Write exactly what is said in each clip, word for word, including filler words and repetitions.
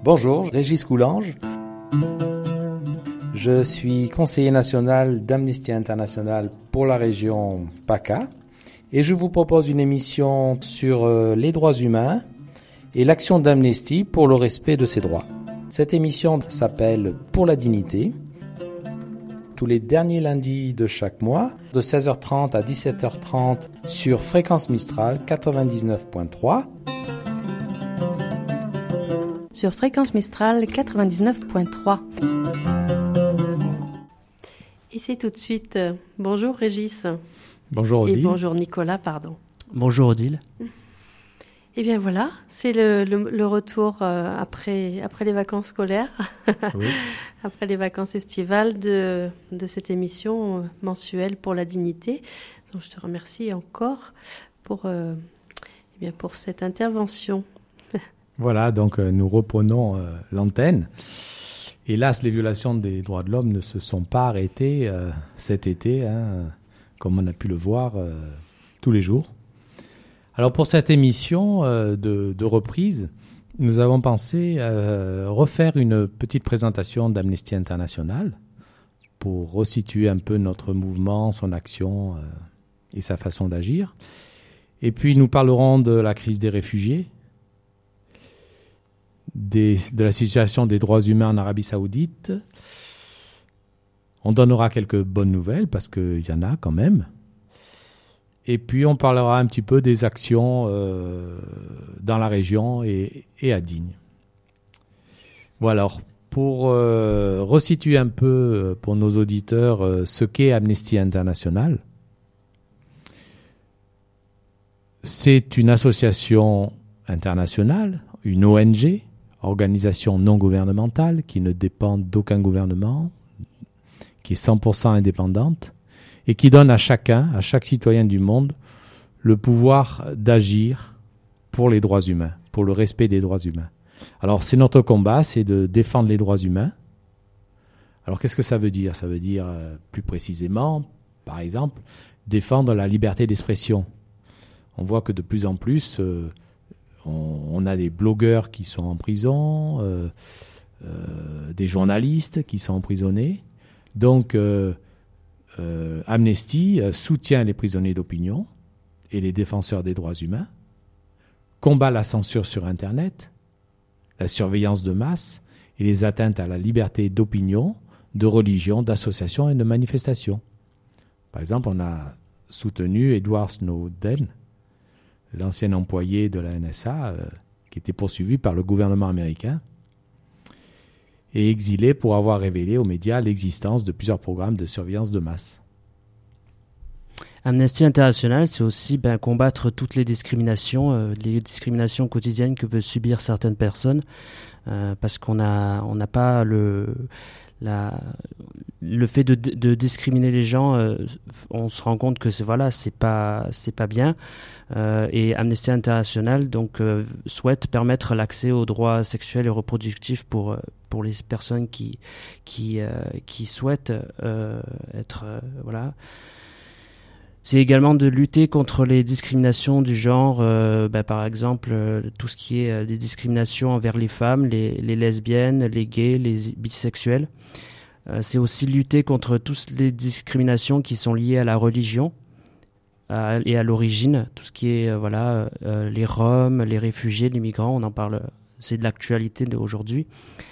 Bonjour, Régis Coulange. Je suis conseiller national d'Amnesty International pour la région PACA et je vous propose une émission sur les droits humains et l'action d'Amnesty pour le respect de ces droits. Cette émission s'appelle Pour la dignité, tous les derniers lundis de chaque mois, de seize heures trente à dix-sept heures trente sur Fréquence Mistral quatre-vingt-dix-neuf point trois. Sur Fréquence Mistral quatre-vingt-dix-neuf point trois. Et c'est tout de suite. Euh, bonjour Régis. Bonjour Odile. Et bonjour Nicolas, pardon. Bonjour Odile. Et bien voilà, c'est le, le, le retour euh, après, après les vacances scolaires, oui. Après les vacances estivales de, de cette émission euh, mensuelle pour la dignité. Donc je te remercie encore pour, euh, eh bien pour cette intervention. Voilà, donc euh, nous reprenons euh, l'antenne. Hélas, les violations des droits de l'homme ne se sont pas arrêtées euh, cet été, hein, comme on a pu le voir euh, tous les jours. Alors pour cette émission euh, de, de reprise, nous avons pensé euh, refaire une petite présentation d'Amnesty International pour resituer un peu notre mouvement, son action euh, et sa façon d'agir. Et puis nous parlerons de la crise des réfugiés, Des, de la situation des droits humains en Arabie Saoudite. On donnera quelques bonnes nouvelles parce qu'il y en a quand même. Et puis on parlera un petit peu des actions euh, dans la région et, et à Digne. Voilà, alors pour euh, resituer un peu pour nos auditeurs euh, ce qu'est Amnesty International, c'est une association internationale, une O N G, organisation non gouvernementale qui ne dépend d'aucun gouvernement, qui est cent pour cent indépendante et qui donne à chacun, à chaque citoyen du monde, le pouvoir d'agir pour les droits humains, pour le respect des droits humains. Alors c'est notre combat, c'est de défendre les droits humains. Alors qu'est-ce que ça veut dire ? Ça veut dire euh, plus précisément, par exemple, défendre la liberté d'expression. On voit que de plus en plus... Euh, On a des blogueurs qui sont en prison, euh, euh, des journalistes qui sont emprisonnés. Donc, euh, euh, Amnesty soutient les prisonniers d'opinion et les défenseurs des droits humains, combat la censure sur Internet, la surveillance de masse et les atteintes à la liberté d'opinion, de religion, d'association et de manifestation. Par exemple, on a soutenu Edward Snowden, l'ancien employé de la N S A, euh, qui était poursuivi par le gouvernement américain et exilé pour avoir révélé aux médias l'existence de plusieurs programmes de surveillance de masse. Amnesty International, c'est aussi ben, combattre toutes les discriminations, euh, les discriminations quotidiennes que peuvent subir certaines personnes, euh, parce qu'on a, on n'a pas le... La, le fait de, de discriminer les gens, euh, on se rend compte que c'est, voilà, c'est pas, c'est pas bien. Euh, et Amnesty International donc, euh, souhaite permettre l'accès aux droits sexuels et reproductifs pour, pour les personnes qui, qui, euh, qui souhaitent euh, être... Euh, voilà. C'est également de lutter contre les discriminations du genre, euh, bah, par exemple, euh, tout ce qui est euh, des discriminations envers les femmes, les, les lesbiennes, les gays, les bisexuels. Euh, c'est aussi lutter contre toutes les discriminations qui sont liées à la religion à, et à l'origine, tout ce qui est euh, voilà, euh, les Roms, les réfugiés, les migrants, on en parle, c'est de l'actualité d'aujourd'hui.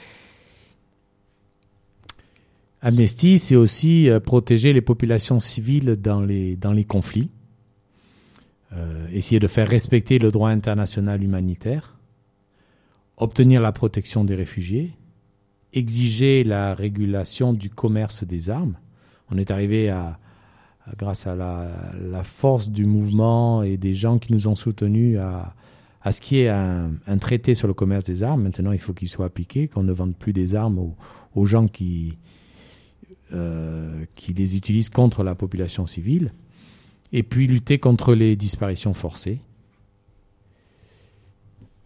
Amnesty, c'est aussi euh, protéger les populations civiles dans les, dans les conflits, euh, essayer de faire respecter le droit international humanitaire, obtenir la protection des réfugiés, exiger la régulation du commerce des armes. On est arrivé à, à grâce à la, la force du mouvement et des gens qui nous ont soutenus à, à ce qu'il y ait un, un traité sur le commerce des armes. Maintenant, il faut qu'il soit appliqué, qu'on ne vende plus des armes aux, aux gens qui... Euh, qui les utilisent contre la population civile, et puis lutter contre les disparitions forcées.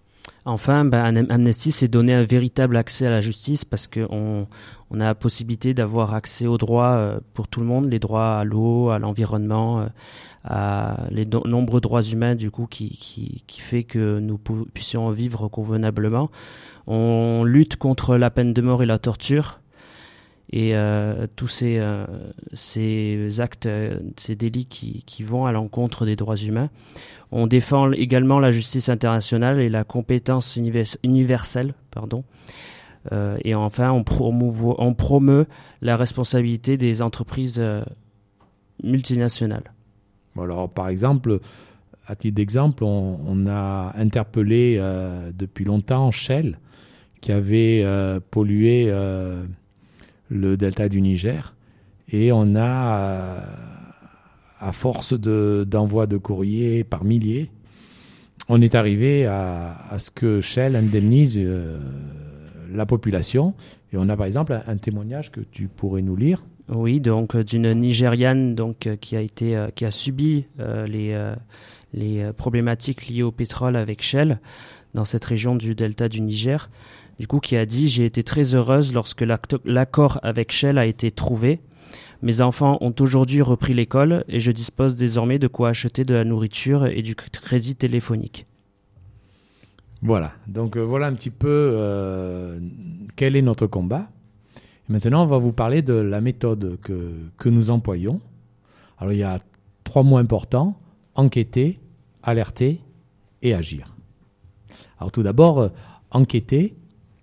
Enfin, ben, Amnesty s'est donné un véritable accès à la justice parce qu'on on a la possibilité d'avoir accès aux droits pour tout le monde, les droits à l'eau, à l'environnement, à les do- nombreux droits humains du coup qui, qui, qui fait que nous pou- puissions vivre convenablement. On lutte contre la peine de mort et la torture et euh, tous ces, euh, ces actes, euh, ces délits qui, qui vont à l'encontre des droits humains. On défend également la justice internationale et la compétence univers- universelle, pardon. Euh, et enfin, on, promouvo- on promeut la responsabilité des entreprises euh, multinationales. Alors, par exemple, à titre d'exemple, on, on a interpellé euh, depuis longtemps Shell, qui avait euh, pollué euh, le delta du Niger. Et on a, euh, à force de, d'envoi de courrier par milliers, on est arrivé à, à ce que Shell indemnise euh, la population. Et on a par exemple un, un témoignage que tu pourrais nous lire. Oui, donc d'une Nigériane donc qui a été euh, qui a subi euh, les euh, les problématiques liées au pétrole avec Shell dans cette région du delta du Niger. Du coup, qui a dit: j'ai été très heureuse lorsque l'accord avec Shell a été trouvé. Mes enfants ont aujourd'hui repris l'école et je dispose désormais de quoi acheter de la nourriture et du crédit téléphonique. Voilà, donc euh, voilà un petit peu euh, quel est notre combat. Et maintenant, on va vous parler de la méthode que, que nous employons. Alors, il y a trois mots importants: enquêter, alerter et agir. Alors, tout d'abord, euh, enquêter,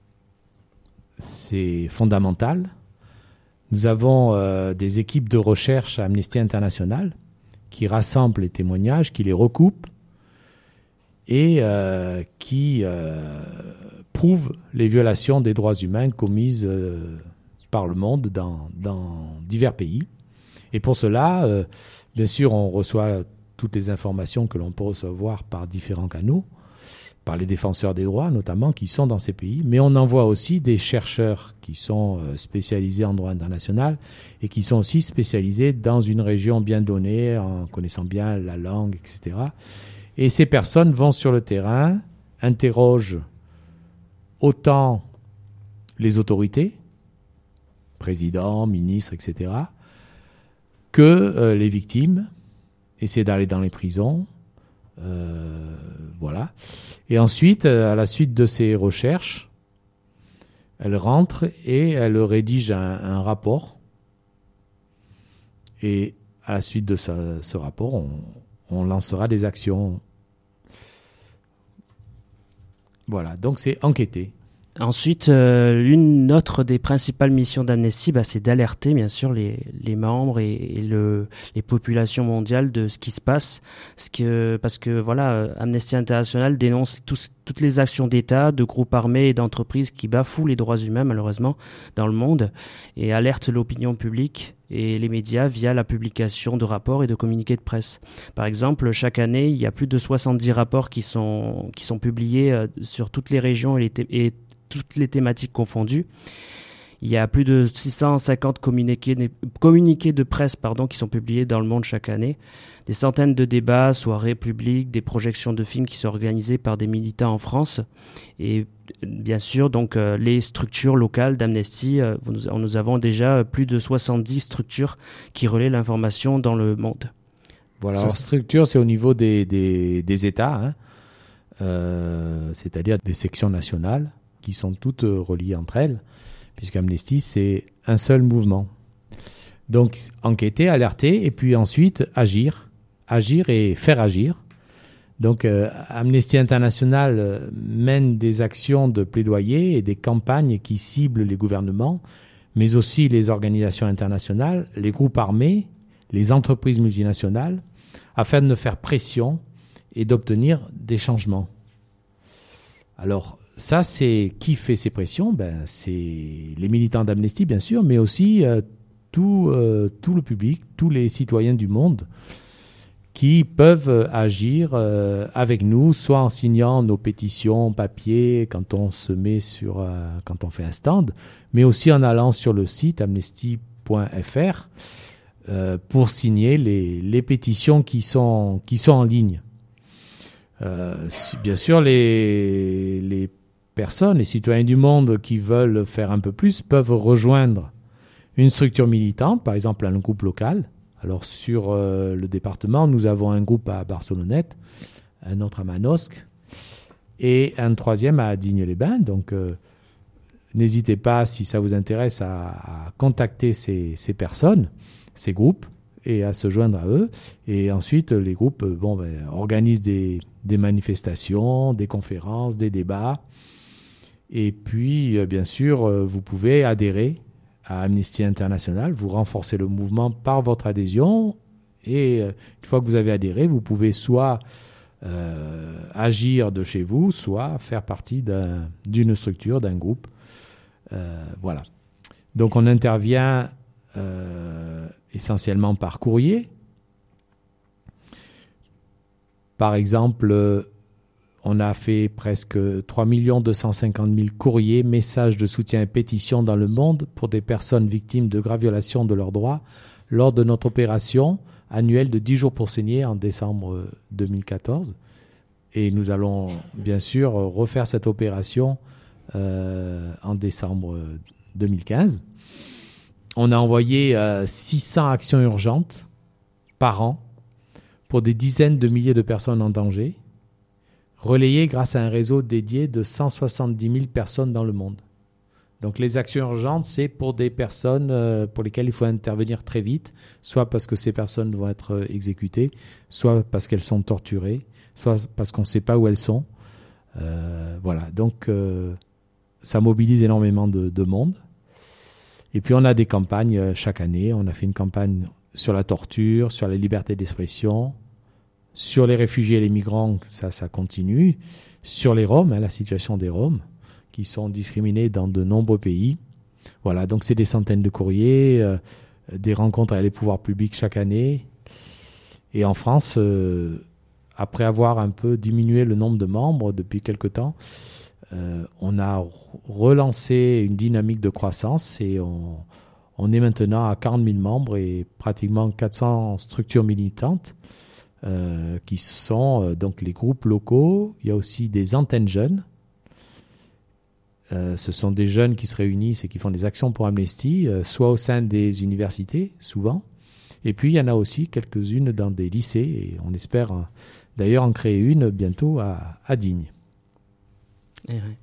c'est fondamental. Nous avons euh, des équipes de recherche à Amnesty International qui rassemblent les témoignages, qui les recoupent et euh, qui euh, prouvent les violations des droits humains commises euh, par le monde dans, dans divers pays. Et pour cela, euh, bien sûr, on reçoit toutes les informations que l'on peut recevoir par différents canaux, par les défenseurs des droits notamment, qui sont dans ces pays, mais on envoie aussi des chercheurs qui sont spécialisés en droit international et qui sont aussi spécialisés dans une région bien donnée, en connaissant bien la langue, et cetera. Et ces personnes vont sur le terrain, interrogent autant les autorités, président, ministre, et cetera, que euh, les victimes, essaient d'aller dans les prisons, euh, voilà. Et ensuite, à la suite de ces recherches, elle rentre et elle rédige un, un rapport. Et à la suite de ce, ce rapport, on, on lancera des actions. Voilà, donc c'est enquêter. Ensuite, euh, l'une autre des principales missions d'Amnesty, bah, c'est d'alerter bien sûr les, les membres et, et le, les populations mondiales de ce qui se passe, ce que, parce que voilà, Amnesty International dénonce tous, toutes les actions d'État, de groupes armés et d'entreprises qui bafouent les droits humains malheureusement dans le monde et alerte l'opinion publique et les médias via la publication de rapports et de communiqués de presse. Par exemple, chaque année, il y a plus de soixante-dix rapports qui sont, qui sont publiés euh, sur toutes les régions et, les t- et toutes les thématiques confondues. Il y a plus de six cent cinquante communiqués, communiqués de presse pardon, qui sont publiés dans le monde chaque année. Des centaines de débats, soirées publiques, des projections de films qui sont organisées par des militants en France. Et bien sûr, donc, euh, les structures locales d'Amnesty, euh, nous, nous avons déjà plus de soixante-dix structures qui relaient l'information dans le monde. Voilà, alors structure, c'est au niveau des, des, des États, hein, euh, c'est-à-dire des sections nationales, qui sont toutes reliées entre elles, puisqu'Amnesty, c'est un seul mouvement. Donc, enquêter, alerter, et puis ensuite, agir. Agir et faire agir. Donc, euh, Amnesty International euh, mène des actions de plaidoyer et des campagnes qui ciblent les gouvernements, mais aussi les organisations internationales, les groupes armés, les entreprises multinationales, afin de faire pression et d'obtenir des changements. Alors, ça, c'est qui fait ces pressions? Ben, c'est les militants d'Amnesty, bien sûr, mais aussi euh, tout, euh, tout le public, tous les citoyens du monde qui peuvent agir euh, avec nous, soit en signant nos pétitions papier quand on se met sur, euh, quand on fait un stand, mais aussi en allant sur le site amnesty point f r euh, pour signer les, les pétitions qui sont, qui sont en ligne. Euh, si, bien sûr, les, les personnes, les citoyens du monde qui veulent faire un peu plus peuvent rejoindre une structure militante, par exemple un groupe local. Alors sur euh, le département, nous avons un groupe à Barcelonnette, un autre à Manosque et un troisième à Digne-les-Bains. Donc euh, n'hésitez pas, si ça vous intéresse, à, à contacter ces, ces personnes, ces groupes, et à se joindre à eux. Et ensuite, les groupes bon, ben, organisent des, des manifestations, des conférences, des débats. Et puis, euh, bien sûr, euh, vous pouvez adhérer à Amnesty International. Vous renforcez le mouvement par votre adhésion. Et euh, une fois que vous avez adhéré, vous pouvez soit euh, agir de chez vous, soit faire partie d'un, d'une structure, d'un groupe. Euh, voilà. Donc, on intervient euh, essentiellement par courrier. Par exemple, on a fait presque trois millions deux cent cinquante mille courriers, messages de soutien et pétitions dans le monde pour des personnes victimes de graves violations de leurs droits lors de notre opération annuelle de dix jours pour saigner en décembre deux mille quatorze. Et nous allons bien sûr refaire cette opération euh, en décembre deux mille quinze. On a envoyé euh, six cents actions urgentes par an pour des dizaines de milliers de personnes en danger, relayées grâce à un réseau dédié de cent soixante-dix mille personnes dans le monde. Donc les actions urgentes, c'est pour des personnes euh, pour lesquelles il faut intervenir très vite, soit parce que ces personnes vont être exécutées, soit parce qu'elles sont torturées, soit parce qu'on ne sait pas où elles sont. Euh, voilà, donc euh, ça mobilise énormément de, de monde. Et puis on a des campagnes euh, chaque année. On a fait une campagne sur la torture, sur la liberté d'expression, sur les réfugiés et les migrants, ça, ça continue, sur les Roms, hein, la situation des Roms, qui sont discriminés dans de nombreux pays. Voilà, donc c'est des centaines de courriers, euh, des rencontres avec les pouvoirs publics chaque année. Et en France, euh, après avoir un peu diminué le nombre de membres depuis quelque temps, euh, on a relancé une dynamique de croissance et on, on est maintenant à quarante mille membres et pratiquement quatre cents structures militantes euh, qui sont euh, donc les groupes locaux. Il y a aussi des antennes jeunes. Euh, ce sont des jeunes qui se réunissent et qui font des actions pour Amnesty, euh, soit au sein des universités, souvent. Et puis, il y en a aussi quelques-unes dans des lycées. Et on espère euh, d'ailleurs en créer une bientôt à, à Digne. Eh ouais.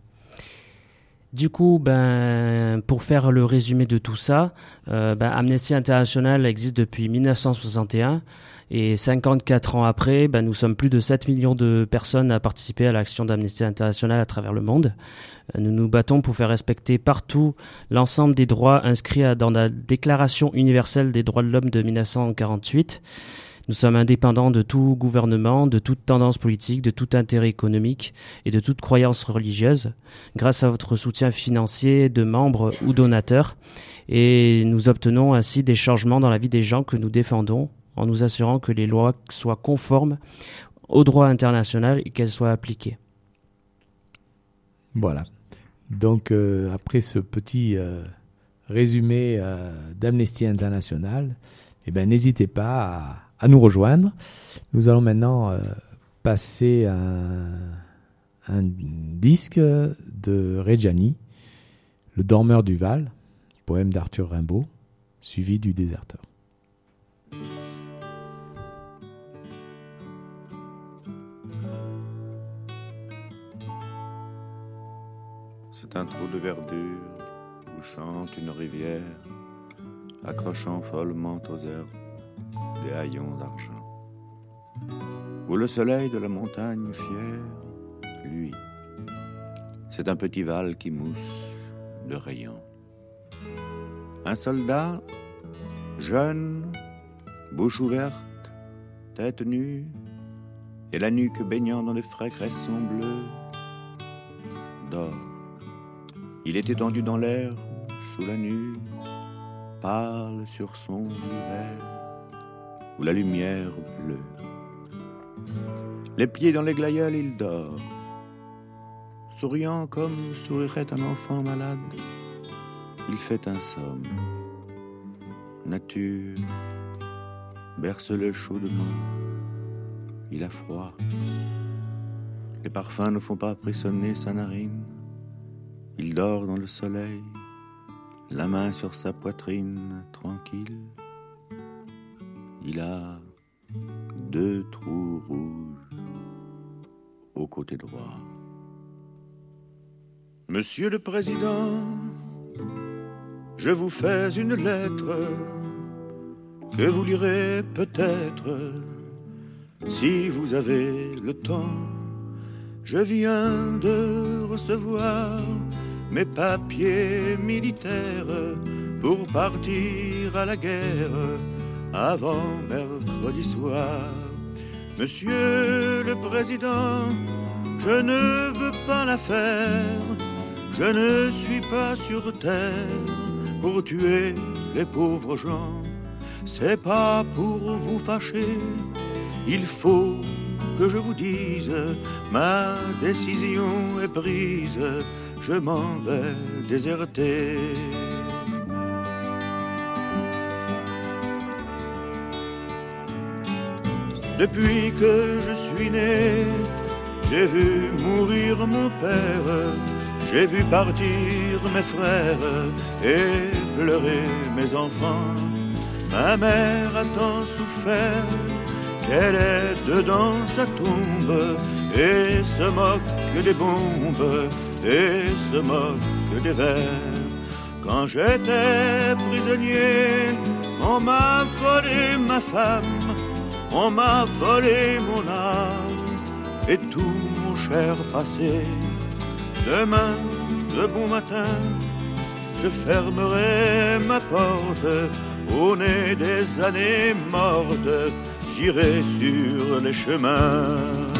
Du coup, ben, pour faire le résumé de tout ça, euh, ben, Amnesty International existe depuis mille neuf cent soixante et un et cinquante-quatre ans après, ben, nous sommes plus de sept millions de personnes à participer à l'action d'Amnesty International à travers le monde. Nous nous battons pour faire respecter partout l'ensemble des droits inscrits dans la Déclaration universelle des droits de l'homme de mille neuf cent quarante-huit. Nous sommes indépendants de tout gouvernement, de toute tendance politique, de tout intérêt économique et de toute croyance religieuse, grâce à votre soutien financier de membres ou donateurs. Et nous obtenons ainsi des changements dans la vie des gens que nous défendons, en nous assurant que les lois soient conformes au droit international et qu'elles soient appliquées. Voilà. Donc, euh, après ce petit euh, résumé euh, d'Amnesty International, eh ben, n'hésitez pas à à nous rejoindre. Nous allons maintenant euh, passer un, un disque de Reggiani, Le Dormeur du Val, poème d'Arthur Rimbaud, suivi du Déserteur. C'est un trou de verdure où chante une rivière, accrochant follement aux herbes des haillons d'argent, où le soleil de la montagne fière, lui, c'est un petit val qui mousse de rayons. Un soldat, jeune, bouche ouverte, tête nue, et la nuque baignant dans de frais cressons bleus, dort. Il est étendu dans l'air, sous la nuit, pâle sur son hiver, où la lumière pleut. Les pieds dans les glaïeuls, il dort, souriant comme sourirait un enfant malade. Il fait un somme. Nature berce-le chaudement. Il a froid. Les parfums ne font pas frissonner sa narine. Il dort dans le soleil, la main sur sa poitrine, tranquille. Il a deux trous rouges au côté droit. Monsieur le Président, je vous fais une lettre que vous lirez peut-être si vous avez le temps. Je viens de recevoir mes papiers militaires pour partir à la guerre avant mercredi soir. Monsieur le Président, je ne veux pas la faire. Je ne suis pas sur terre pour tuer les pauvres gens. C'est pas pour vous fâcher. Il faut que je vous dise, ma décision est prise. Je m'en vais déserter. Depuis que je suis né, j'ai vu mourir mon père. J'ai vu partir mes frères et pleurer mes enfants. Ma mère a tant souffert qu'elle est dedans sa tombe et se moque des bombes et se moque des vers. Quand j'étais prisonnier, on m'a volé ma femme, on m'a volé mon âme et tout mon cher passé. Demain, de bon matin, je fermerai ma porte. Au nez des années mortes, j'irai sur les chemins.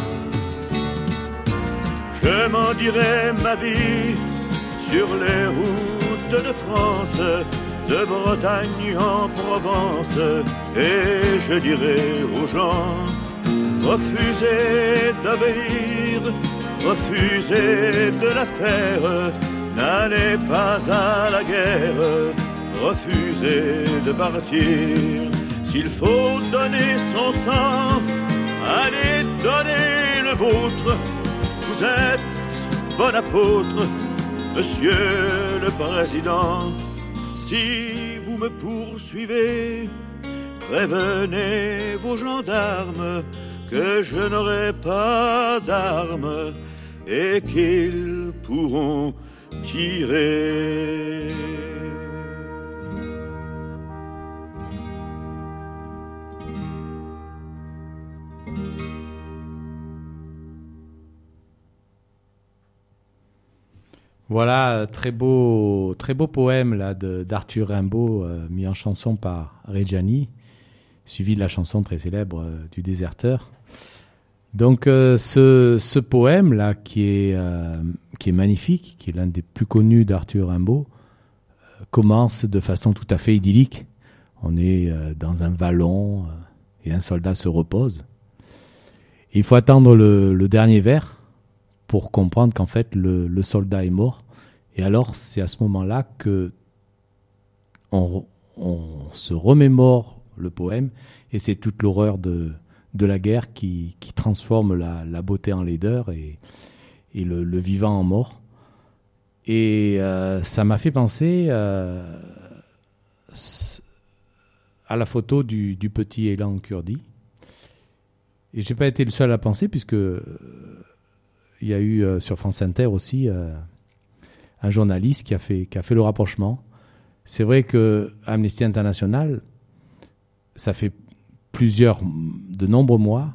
Je m'en dirai ma vie sur les routes de France, de Bretagne en Provence, et je dirai aux gens, refusez d'obéir, refusez de la faire, n'allez pas à la guerre, refusez de partir. S'il faut donner son sang, allez donner le vôtre. Vous êtes bon apôtre, Monsieur le Président. Si vous me poursuivez, prévenez vos gendarmes que je n'aurai pas d'armes et qu'ils pourront tirer. Voilà, très beau, très beau poème là de, d'Arthur Rimbaud, euh, mis en chanson par Reggiani, suivi de la chanson très célèbre euh, du Déserteur. Donc euh, ce, ce poème là qui est, euh, qui est magnifique, qui est l'un des plus connus d'Arthur Rimbaud, euh, commence de façon tout à fait idyllique. On est euh, dans un vallon euh, et un soldat se repose. Et il faut attendre le, le dernier vers pour comprendre qu'en fait, le, le soldat est mort. Et alors, c'est à ce moment-là que on, on se remémore le poème, et c'est toute l'horreur de, de la guerre qui, qui transforme la, la beauté en laideur et, et le, le vivant en mort. Et euh, ça m'a fait penser euh, à la photo du, du petit Elan Kurdi. Et je n'ai pas été le seul à penser, puisque il y a eu euh, sur France Inter aussi euh, un journaliste qui a fait, qui a fait le rapprochement. C'est vrai que Amnesty International, ça fait plusieurs, de nombreux mois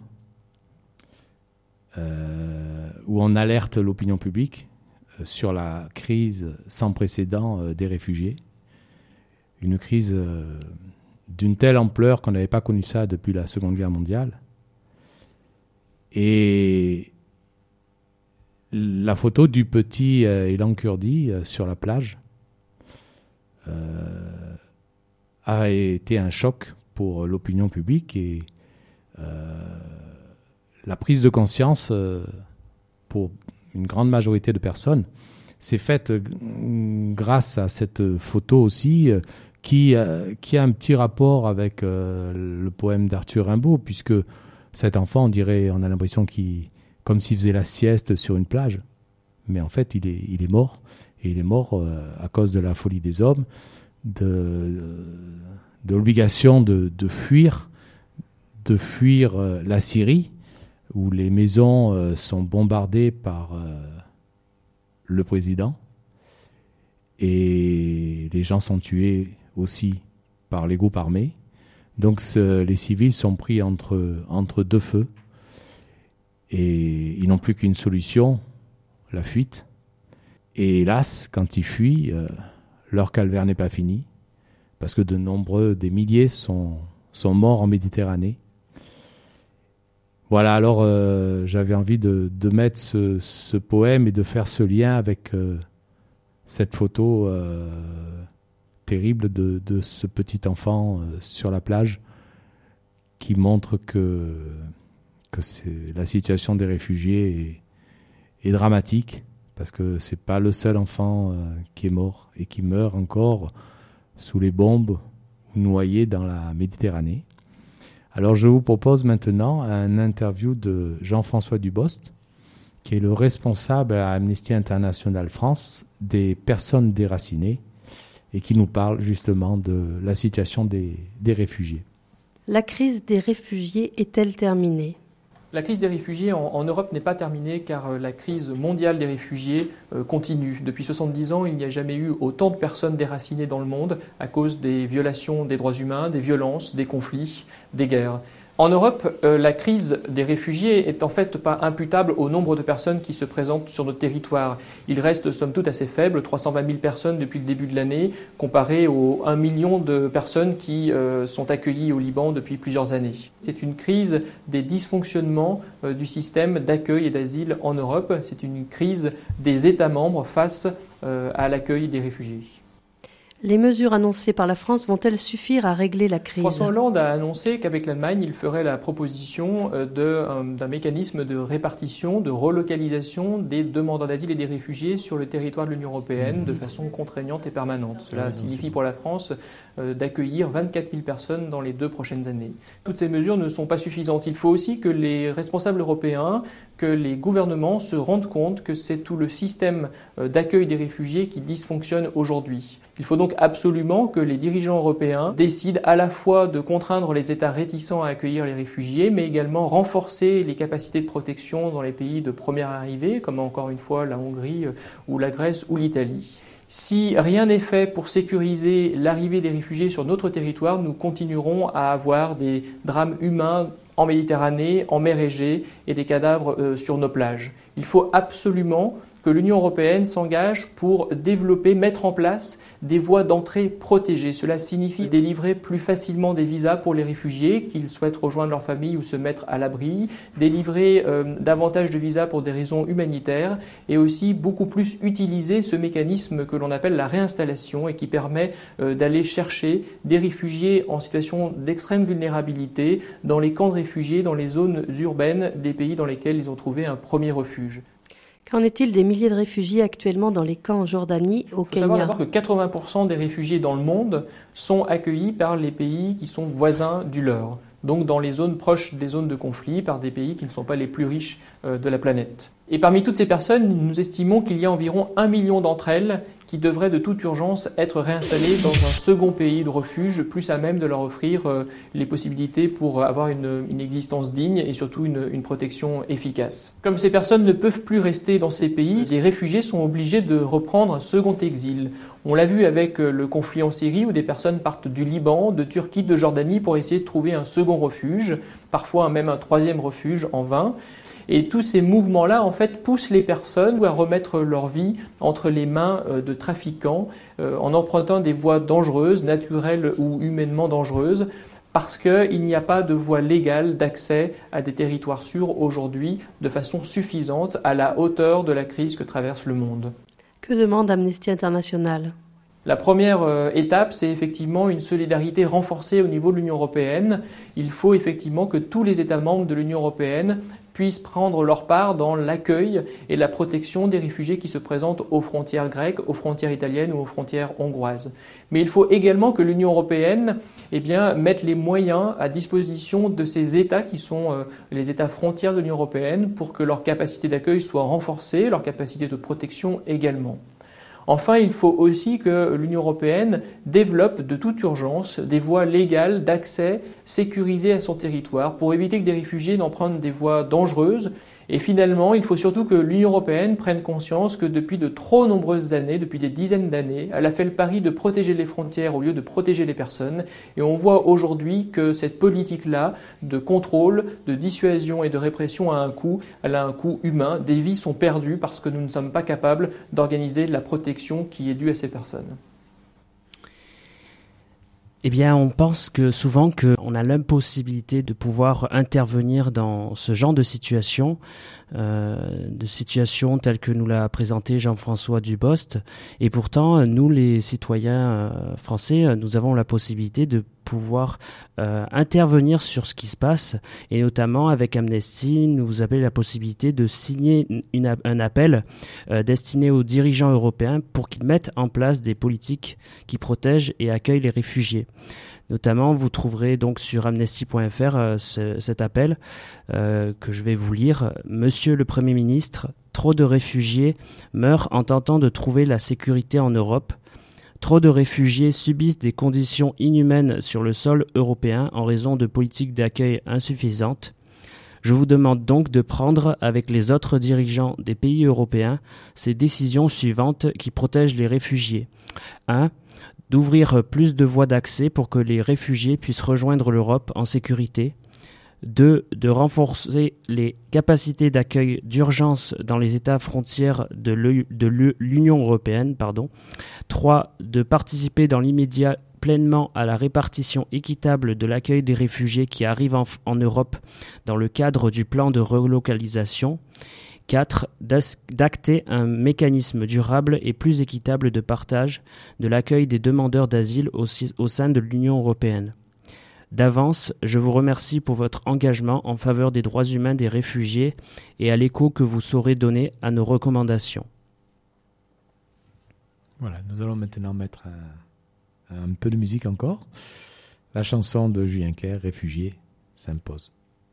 euh, où on alerte l'opinion publique euh, sur la crise sans précédent euh, des réfugiés. Une crise euh, d'une telle ampleur qu'on n'avait pas connu ça depuis la Seconde Guerre mondiale. Et la photo du petit euh, Elan Kurdi euh, sur la plage euh, a été un choc pour l'opinion publique, et euh, la prise de conscience euh, pour une grande majorité de personnes s'est faite euh, grâce à cette photo aussi euh, qui, euh, qui a un petit rapport avec euh, le poème d'Arthur Rimbaud, puisque cet enfant, on dirait, on a l'impression qu'il comme s'il faisait la sieste sur une plage. Mais en fait, il est, il est mort. Et il est mort euh, à cause de la folie des hommes, de, de l'obligation de, de fuir, de fuir euh, la Syrie, où les maisons euh, sont bombardées par euh, le président. Et les gens sont tués aussi par les groupes armés. Donc ce, les civils sont pris entre, entre deux feux. Et ils n'ont plus qu'une solution, la fuite. Et hélas, quand ils fuient, euh, leur calvaire n'est pas fini, parce que de nombreux, des milliers sont, sont morts en Méditerranée. Voilà, alors euh, j'avais envie de, de mettre ce, ce poème et de faire ce lien avec euh, cette photo euh, terrible de, de ce petit enfant euh, sur la plage, qui montre que, que c'est, la situation des réfugiés est, est dramatique. Parce que c'est pas le seul enfant euh, qui est mort et qui meurt encore sous les bombes ou noyé dans la Méditerranée. Alors je vous propose maintenant un interview de Jean-François Dubost, qui est le responsable à Amnesty International France des personnes déracinées et qui nous parle justement de la situation des, des réfugiés. La crise des réfugiés est-elle terminée ? La crise des réfugiés en, en Europe n'est pas terminée car euh, la crise mondiale des réfugiés euh, continue. Depuis soixante-dix ans, il n'y a jamais eu autant de personnes déracinées dans le monde à cause des violations des droits humains, des violences, des conflits, des guerres. En Europe, euh, la crise des réfugiés est en fait pas imputable au nombre de personnes qui se présentent sur notre territoire. Il reste somme toute assez faible, trois cent vingt mille personnes depuis le début de l'année, comparé aux un million de personnes qui euh, sont accueillies au Liban depuis plusieurs années. C'est une crise des dysfonctionnements euh, du système d'accueil et d'asile en Europe. C'est une crise des États membres face euh, à l'accueil des réfugiés. Les mesures annoncées par la France vont-elles suffire à régler la crise ? François Hollande a annoncé qu'avec l'Allemagne, il ferait la proposition de, d'un mécanisme de répartition, de relocalisation des demandeurs d'asile et des réfugiés sur le territoire de l'Union européenne de façon contraignante et permanente. Cela signifie pour la France d'accueillir vingt-quatre mille personnes dans les deux prochaines années. Toutes ces mesures ne sont pas suffisantes. Il faut aussi que les responsables européens, que les gouvernements se rendent compte que c'est tout le système d'accueil des réfugiés qui dysfonctionne aujourd'hui. Il faut donc absolument que les dirigeants européens décident à la fois de contraindre les États réticents à accueillir les réfugiés, mais également renforcer les capacités de protection dans les pays de première arrivée, comme encore une fois la Hongrie ou la Grèce ou l'Italie. Si rien n'est fait pour sécuriser l'arrivée des réfugiés sur notre territoire, nous continuerons à avoir des drames humains en Méditerranée, en mer Égée et des cadavres euh, sur nos plages. Il faut absolument que l'Union européenne s'engage pour développer, mettre en place des voies d'entrée protégées. Cela signifie délivrer plus facilement des visas pour les réfugiés, qu'ils souhaitent rejoindre leur famille ou se mettre à l'abri, délivrer euh, davantage de visas pour des raisons humanitaires et aussi beaucoup plus utiliser ce mécanisme que l'on appelle la réinstallation et qui permet euh, d'aller chercher des réfugiés en situation d'extrême vulnérabilité dans les camps de réfugiés, dans les zones urbaines des pays dans lesquels ils ont trouvé un premier refuge. Qu'en est-il des milliers de réfugiés actuellement dans les camps en Jordanie, au Kenya ? Il faut savoir d'abord que quatre-vingts pour cent des réfugiés dans le monde sont accueillis par les pays qui sont voisins du leur, donc dans les zones proches des zones de conflit, par des pays qui ne sont pas les plus riches de la planète. Et parmi toutes ces personnes, nous estimons qu'il y a environ un million d'entre elles qui devraient de toute urgence être réinstallées dans un second pays de refuge, plus à même de leur offrir euh, les possibilités pour avoir une, une existence digne et surtout une, une protection efficace. Comme ces personnes ne peuvent plus rester dans ces pays, les réfugiés sont obligés de reprendre un second exil. On l'a vu avec le conflit en Syrie où des personnes partent du Liban, de Turquie, de Jordanie pour essayer de trouver un second refuge, parfois même un troisième refuge en vain. Et tous ces mouvements-là, en fait, poussent les personnes à remettre leur vie entre les mains de trafiquants euh, en empruntant des voies dangereuses, naturelles ou humainement dangereuses, parce qu'il n'y a pas de voie légale d'accès à des territoires sûrs aujourd'hui de façon suffisante à la hauteur de la crise que traverse le monde. Que demande Amnesty International ? La première euh, étape, c'est effectivement une solidarité renforcée au niveau de l'Union européenne. Il faut effectivement que tous les États membres de l'Union européenne puissent prendre leur part dans l'accueil et la protection des réfugiés qui se présentent aux frontières grecques, aux frontières italiennes ou aux frontières hongroises. Mais il faut également que l'Union européenne eh bien, mette les moyens à disposition de ces États qui sont euh, les États frontières de l'Union européenne pour que leur capacité d'accueil soit renforcée, leur capacité de protection également. Enfin, il faut aussi que l'Union européenne développe de toute urgence des voies légales d'accès sécurisées à son territoire pour éviter que des réfugiés n'empruntent des voies dangereuses. Et finalement, il faut surtout que l'Union européenne prenne conscience que depuis de trop nombreuses années, depuis des dizaines d'années, elle a fait le pari de protéger les frontières au lieu de protéger les personnes. Et on voit aujourd'hui que cette politique-là de contrôle, de dissuasion et de répression a un coût. Elle a un coût humain. Des vies sont perdues parce que nous ne sommes pas capables d'organiser la protection qui est due à ces personnes. Eh bien, on pense que souvent qu'on a l'impossibilité de pouvoir intervenir dans ce genre de situation, euh, de situation telle que nous l'a présenté Jean-François Dubost. Et pourtant, nous, les citoyens euh, français, nous avons la possibilité de pouvoir euh, intervenir sur ce qui se passe. Et notamment, avec Amnesty, nous avons la possibilité de signer une, un appel euh, destiné aux dirigeants européens pour qu'ils mettent en place des politiques qui protègent et accueillent les réfugiés. Notamment, vous trouverez donc sur amnesty point f r euh, ce, cet appel euh, que je vais vous lire. Monsieur le Premier ministre, trop de réfugiés meurent en tentant de trouver la sécurité en Europe. Trop de réfugiés subissent des conditions inhumaines sur le sol européen en raison de politiques d'accueil insuffisantes. Je vous demande donc de prendre, avec les autres dirigeants des pays européens, ces décisions suivantes qui protègent les réfugiés. un. D'ouvrir plus de voies d'accès pour que les réfugiés puissent rejoindre l'Europe en sécurité. deux. De renforcer les capacités d'accueil d'urgence dans les États frontières de l'Union européenne. Pardon. trois. De participer dans l'immédiat pleinement à la répartition équitable de l'accueil des réfugiés qui arrivent en, en Europe dans le cadre du plan de relocalisation. quatre. D'acter un mécanisme durable et plus équitable de partage de l'accueil des demandeurs d'asile au, au sein de l'Union européenne. D'avance, je vous remercie pour votre engagement en faveur des droits humains des réfugiés et à l'écho que vous saurez donner à nos recommandations. Voilà, nous allons maintenant mettre un, un peu de musique encore. La chanson de Julien Clerc, Réfugié, s'impose.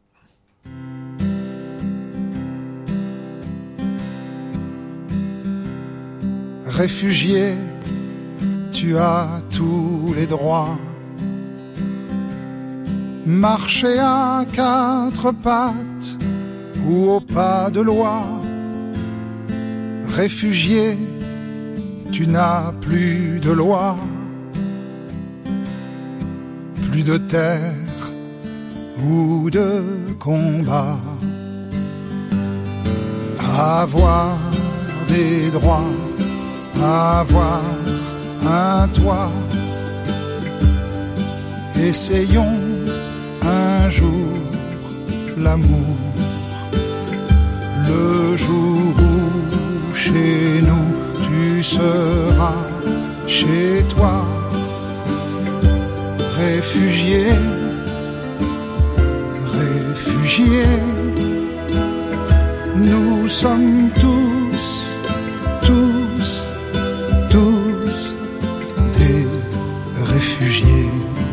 Réfugié, tu as tous les droits. Marcher à quatre pattes ou au pas de loi. Réfugié, tu n'as plus de loi, plus de terre ou de combat. Avoir des droits, avoir un toit. Essayons un jour l'amour, le jour où chez nous tu seras chez toi. Réfugié, réfugié, nous sommes tous, tous, tous des réfugiés.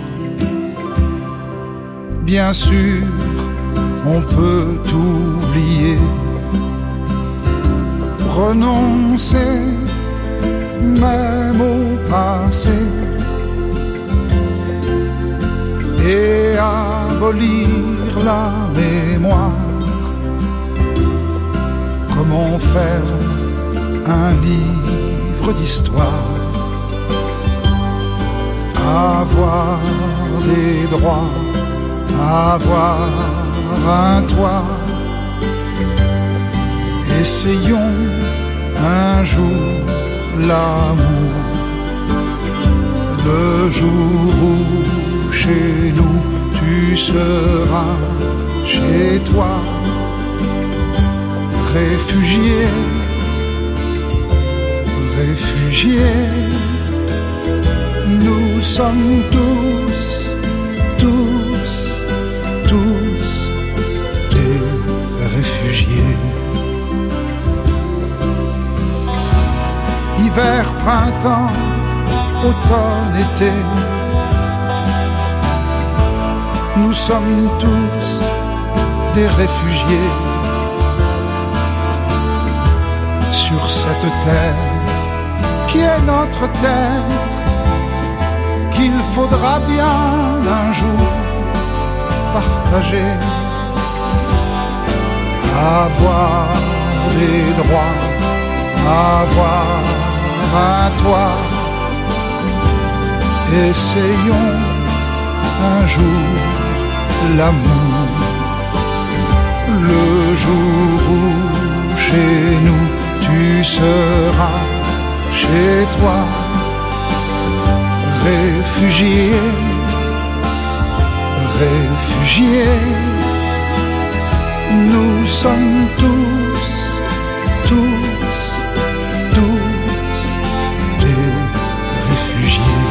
Bien sûr, on peut oublier, renoncer même au passé et abolir la mémoire. Comment faire un livre d'histoire? Avoir des droits, avoir un toit. Essayons un jour l'amour, le jour où chez nous tu seras chez toi. Réfugié, réfugié, sommes tous, tous, tous des réfugiés. Hiver, printemps, automne, été, nous sommes tous des réfugiés sur cette terre qui est notre terre, qu'il faudra bien un jour partager. Avoir des droits, avoir un toit, essayons un jour l'amour, le jour où chez nous tu seras chez toi, réfugié, réfugié. Nous sommes tous, tous, tous des réfugiés.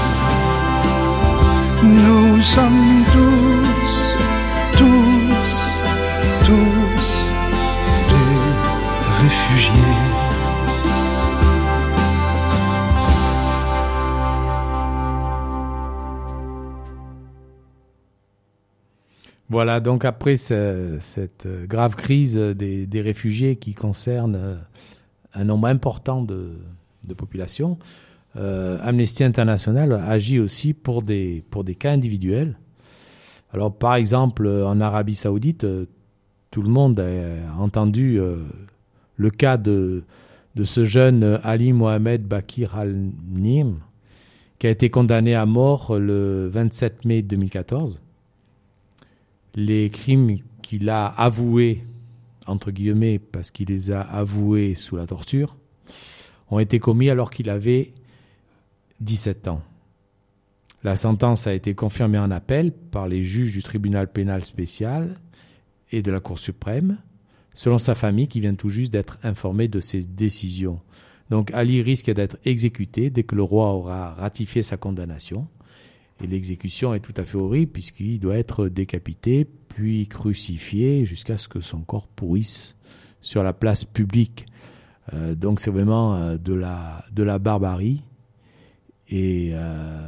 Nous sommes tous, tous, tous des réfugiés. Voilà, donc après ce, cette grave crise des, des réfugiés qui concerne un nombre important de, de populations, euh, Amnesty International agit aussi pour des, pour des cas individuels. Alors par exemple, en Arabie Saoudite, tout le monde a entendu euh, le cas de, de ce jeune Ali Mohamed Bakir Al-Nim, qui a été condamné à mort le vingt-sept mai deux mille quatorze. Les crimes qu'il a avoués, entre guillemets, parce qu'il les a avoués sous la torture, ont été commis alors qu'il avait dix-sept ans. La sentence a été confirmée en appel par les juges du tribunal pénal spécial et de la Cour suprême, selon sa famille qui vient tout juste d'être informée de ces décisions. Donc Ali risque d'être exécuté dès que le roi aura ratifié sa condamnation. Et l'exécution est tout à fait horrible puisqu'il doit être décapité, puis crucifié jusqu'à ce que son corps pourrisse sur la place publique. Euh, donc c'est vraiment euh, de la, de la barbarie. Et euh,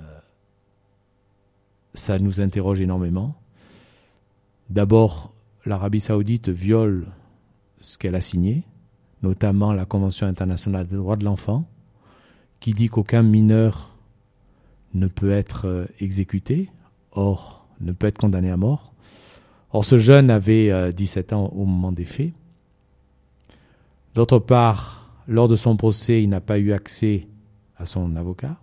ça nous interroge énormément. D'abord, l'Arabie Saoudite viole ce qu'elle a signé, notamment la Convention internationale des droits de l'enfant, qui dit qu'aucun mineur ne peut être exécuté, or ne peut être condamné à mort. Or, ce jeune avait euh, dix-sept ans au moment des faits. D'autre part, lors de son procès, il n'a pas eu accès à son avocat.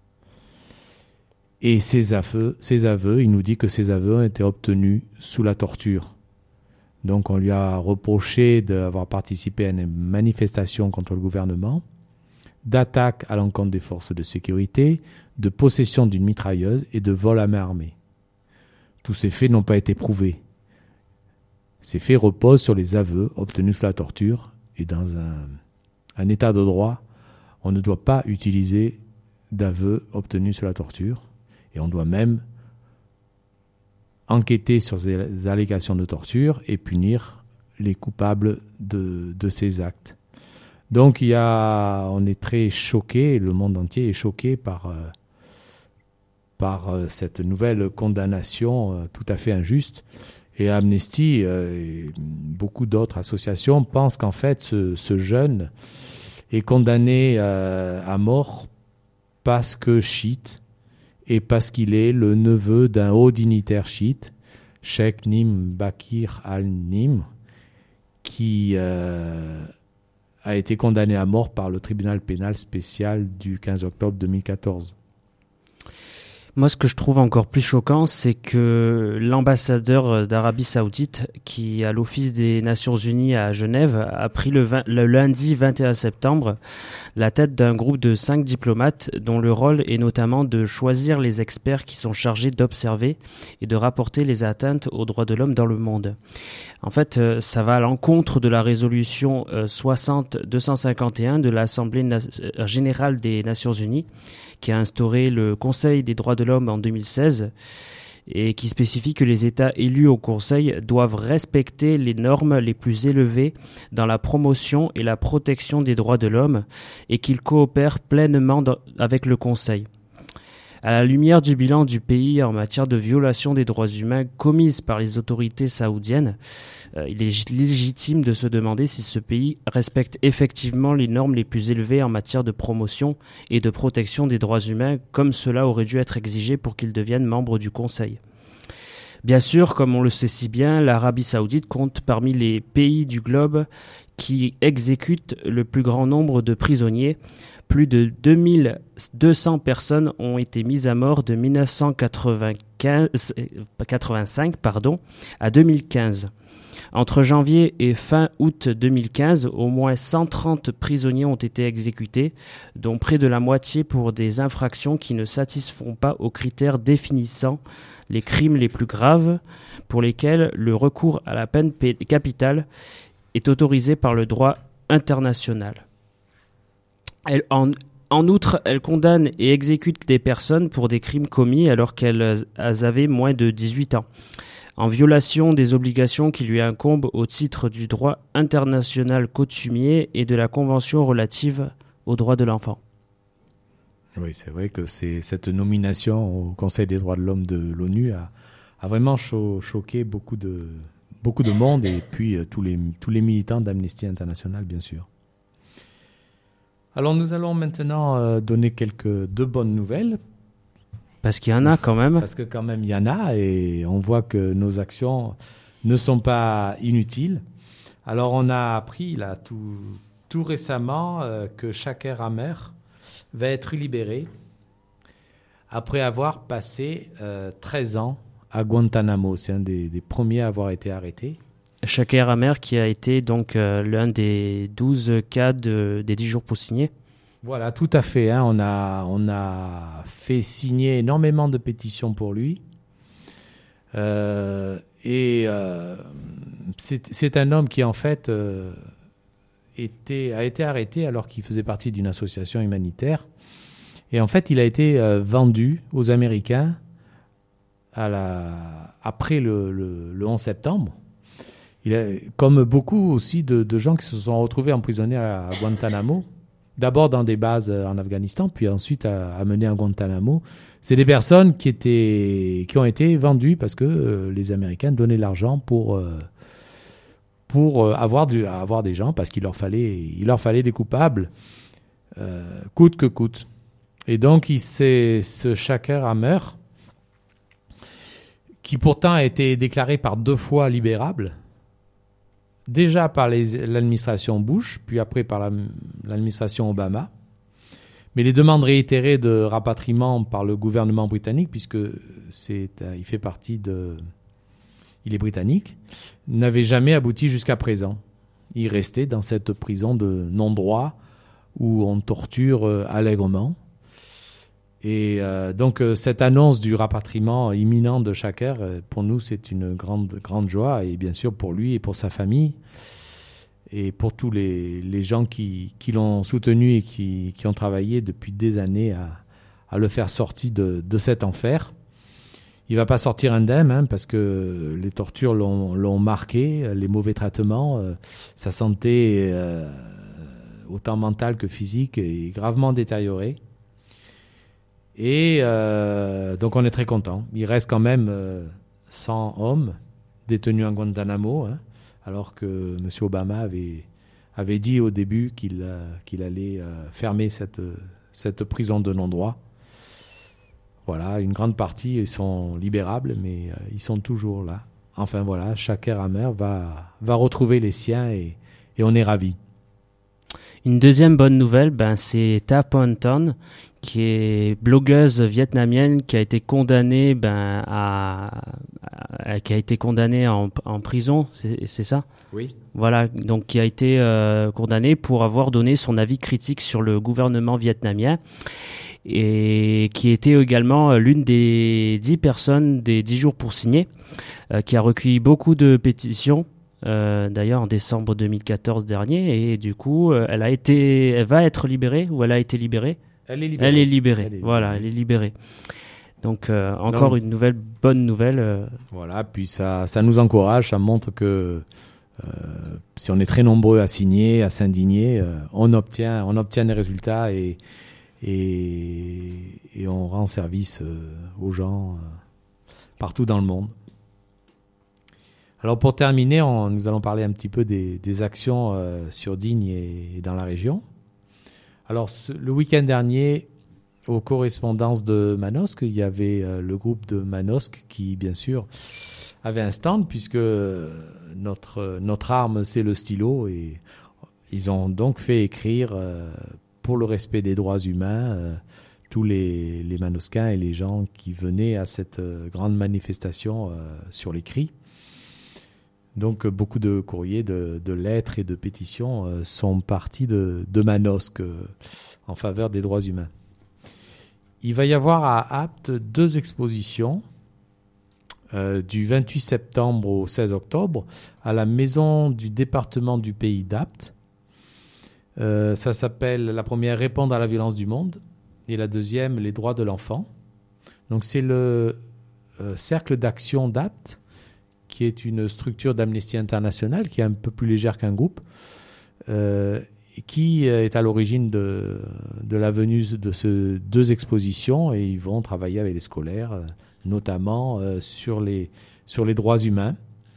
Et ses aveux, ses aveux, il nous dit que ses aveux ont été obtenus sous la torture. Donc, on lui a reproché d'avoir participé à une manifestation contre le gouvernement, d'attaque à l'encontre des forces de sécurité, de possession d'une mitrailleuse et de vol à main armée. Tous ces faits n'ont pas été prouvés. Ces faits reposent sur les aveux obtenus sous la torture et dans un, un état de droit, on ne doit pas utiliser d'aveux obtenus sous la torture et on doit même enquêter sur ces allégations de torture et punir les coupables de, de ces actes. Donc il y a, on est très choqué, le monde entier est choqué par, euh, par euh, cette nouvelle condamnation euh, tout à fait injuste. Et Amnesty euh, et beaucoup d'autres associations pensent qu'en fait ce, ce jeune est condamné euh, à mort parce que chiite et parce qu'il est le neveu d'un haut dignitaire chiite, Cheikh Nim Bakir Al-Nim, qui euh, a été condamné à mort par le tribunal pénal spécial du quinze octobre deux mille quatorze. Moi, ce que je trouve encore plus choquant, c'est que l'ambassadeur d'Arabie Saoudite, qui a l'Office des Nations Unies à Genève, a pris le, vingt, le lundi vingt et un septembre la tête d'un groupe de cinq diplomates dont le rôle est notamment de choisir les experts qui sont chargés d'observer et de rapporter les atteintes aux droits de l'homme dans le monde. En fait, ça va à l'encontre de la résolution soixante deux cent cinquante et un de l'Assemblée générale des Nations Unies, qui a instauré le Conseil des droits de l'homme en deux mille seize et qui spécifie que les États élus au Conseil doivent respecter les normes les plus élevées dans la promotion et la protection des droits de l'homme et qu'ils coopèrent pleinement dans, avec le Conseil. À la lumière du bilan du pays en matière de violation des droits humains commises par les autorités saoudiennes, euh, il est légitime de se demander si ce pays respecte effectivement les normes les plus élevées en matière de promotion et de protection des droits humains, comme cela aurait dû être exigé pour qu'il devienne membre du Conseil. Bien sûr, comme on le sait si bien, l'Arabie saoudite compte parmi les pays du globe qui exécutent le plus grand nombre de prisonniers. Plus de deux mille deux cents personnes ont été mises à mort de mille neuf cent quatre-vingt-cinq pardon, à deux mille quinze. Entre janvier et fin août deux mille quinze, au moins cent trente prisonniers ont été exécutés, dont près de la moitié pour des infractions qui ne satisfont pas aux critères définissant les crimes les plus graves, pour lesquels le recours à la peine capitale est autorisé par le droit international. Elle, en, en outre, elle condamne et exécute des personnes pour des crimes commis alors qu'elles avaient moins de dix-huit ans, en violation des obligations qui lui incombent au titre du droit international coutumier et de la Convention relative aux droits de l'enfant. Oui, c'est vrai que c'est, cette nomination au Conseil des droits de l'homme de l'ONU a, a vraiment cho- choqué beaucoup de, beaucoup de monde et puis euh, tous, les, tous les militants d'Amnesty International, bien sûr. Alors nous allons maintenant euh, donner quelques deux bonnes nouvelles. Parce qu'il y en a quand même. Parce que quand même il y en a et on voit que nos actions ne sont pas inutiles. Alors on a appris là tout, tout récemment euh, que Shaker Hammer va être libéré après avoir passé euh, treize ans à Guantanamo. C'est un des, des premiers à avoir été arrêté. Shaker Hammer qui a été donc euh, l'un des douze cas de, des dix jours pour signer. Voilà, tout à fait. Hein. On a, on a fait signer énormément de pétitions pour lui. Euh, et euh, c'est, c'est un homme qui, en fait, euh, était, a été arrêté alors qu'il faisait partie d'une association humanitaire. Et en fait, il a été euh, vendu aux Américains à la, après le, le, le onze septembre. Il a, comme beaucoup aussi de, de gens qui se sont retrouvés emprisonnés à, à Guantanamo, d'abord dans des bases en Afghanistan, puis ensuite amenés à Guantanamo. C'est des personnes qui, étaient, qui ont été vendues parce que euh, les Américains donnaient l'argent pour, euh, pour euh, avoir, du, avoir des gens, parce qu'il leur fallait, il leur fallait des coupables, euh, coûte que coûte. Et donc, il s'est, ce Shaker Hammer, qui pourtant a été déclaré par deux fois libérable, déjà par les, l'administration Bush, puis après par la, l'administration Obama. Mais les demandes réitérées de rapatriement par le gouvernement britannique, puisque c'est, il fait partie de... Il est britannique, n'avaient jamais abouti jusqu'à présent. Il restait dans cette prison de non-droit où on torture euh, allègrement. Et euh, donc euh, cette annonce du rapatriement imminent de Shaker, euh, pour nous c'est une grande, grande joie, et bien sûr pour lui et pour sa famille et pour tous les, les gens qui, qui l'ont soutenu et qui, qui ont travaillé depuis des années à, à le faire sortir de, de cet enfer. Il ne va pas sortir indemne hein, parce que les tortures l'ont, l'ont marqué, les mauvais traitements, euh, sa santé euh, autant mentale que physique est gravement détériorée. Et euh, donc on est très content. Il reste quand même euh, cent hommes détenus en Guantanamo, hein, alors que M. Obama avait, avait dit au début qu'il, euh, qu'il allait euh, fermer cette, cette prison de non-droit. Voilà, une grande partie ils sont libérables, mais euh, ils sont toujours là. Enfin voilà, Shaker Hammer va, va retrouver les siens et, et on est ravis. Une deuxième bonne nouvelle, ben, c'est Ta Ponton, qui est blogueuse vietnamienne qui a été condamnée, ben, à, à, qui a été condamnée en, en prison, c'est, c'est ça ? Oui. Voilà, donc qui a été euh, condamnée pour avoir donné son avis critique sur le gouvernement vietnamien et qui était également l'une des dix personnes des dix jours pour signer, euh, qui a recueilli beaucoup de pétitions. Euh, d'ailleurs en décembre deux mille quatorze dernier, et du coup euh, elle a été, elle va être libérée ou elle a été libérée. Elle est libérée. Elle est libérée. Elle est voilà, libérée. elle est libérée. Donc euh, encore Donc, une nouvelle bonne nouvelle. Euh... Voilà, puis ça, ça nous encourage, ça montre que euh, si on est très nombreux à signer, à s'indigner, euh, on obtient, on obtient des résultats et et, et on rend service euh, aux gens euh, partout dans le monde. Alors pour terminer, on, nous allons parler un petit peu des, des actions euh, sur Digne et, et dans la région. Alors ce, le week-end dernier, aux correspondances de Manosque, il y avait euh, le groupe de Manosque qui, bien sûr, avait un stand puisque notre, notre arme, c'est le stylo et ils ont donc fait écrire euh, pour le respect des droits humains euh, tous les, les Manosquins et les gens qui venaient à cette euh, grande manifestation euh, sur les cris. Donc euh, beaucoup de courriers, de, de lettres et de pétitions euh, sont partis de, de Manosque euh, en faveur des droits humains. Il va y avoir à Apt deux expositions euh, du vingt-huit septembre au seize octobre à la maison du département du pays d'Apt. Euh, ça s'appelle la première Répondre à la violence du monde et la deuxième Les droits de l'enfant. Donc c'est le euh, cercle d'action d'Apt qui est une structure d'Amnesty International qui est un peu plus légère qu'un groupe euh, qui est à l'origine de, de la venue de ces deux expositions et ils vont travailler avec les scolaires, notamment euh, sur, les, sur les droits humains.